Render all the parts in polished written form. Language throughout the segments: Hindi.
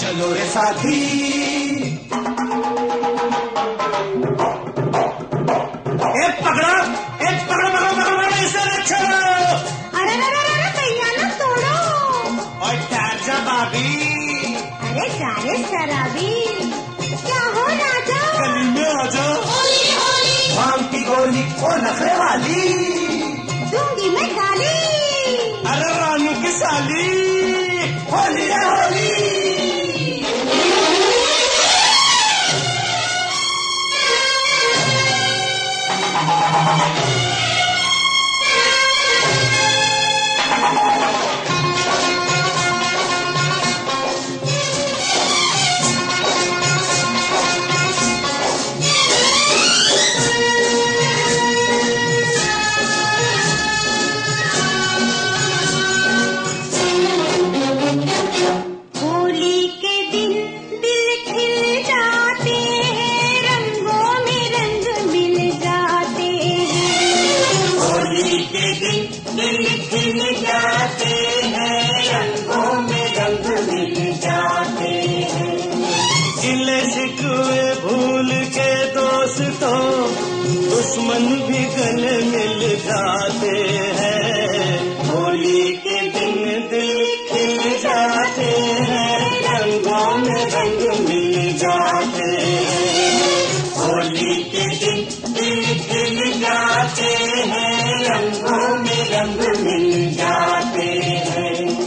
चलो रे साथी। पकड़ो इसे छोड़ो। अरे भैया ना तोड़ो। और ठहर जा भाभी। अरे जाने शराबी, क्या हो राजा? गली में आ जाओ। भांग की गोली को नखरे वाली दूंगी मैं गाली। अरे रानी की साली, होली है होली। भूल के दोस्तों दुश्मन भी गले मिल जाते हैं। होली के दिन दिल खिल जाते हैं, रंगों में रंग मिल जाते हैं। होली के दिन दिल खिल जाते हैं, रंगों में रंग मिल जाते हैं।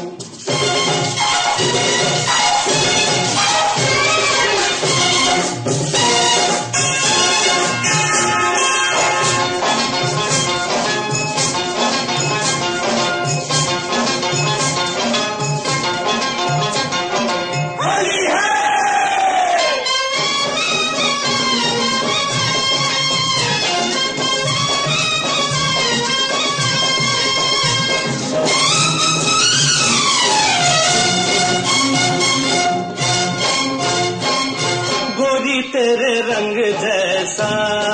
तेरे रंग जैसा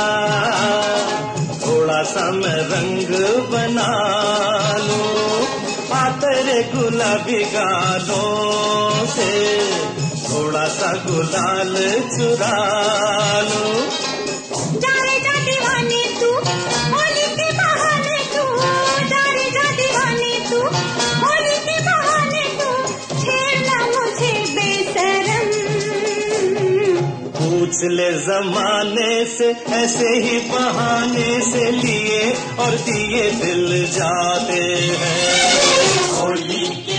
थोड़ा सा मैं रंग बना लूं, आ तेरे गुलाबी गालों से थोड़ा सा गुलाल चुरा लूं। जाने जा दीवाने तू, होली के बहाने तू, जाने जा दीवाने तू, होली के बहाने तू, छेड़ना मुझे बेशरम। पूछ ले जमाने से, ऐसे ही बहाने से लिए और दिए दिल जाते हैं। होली के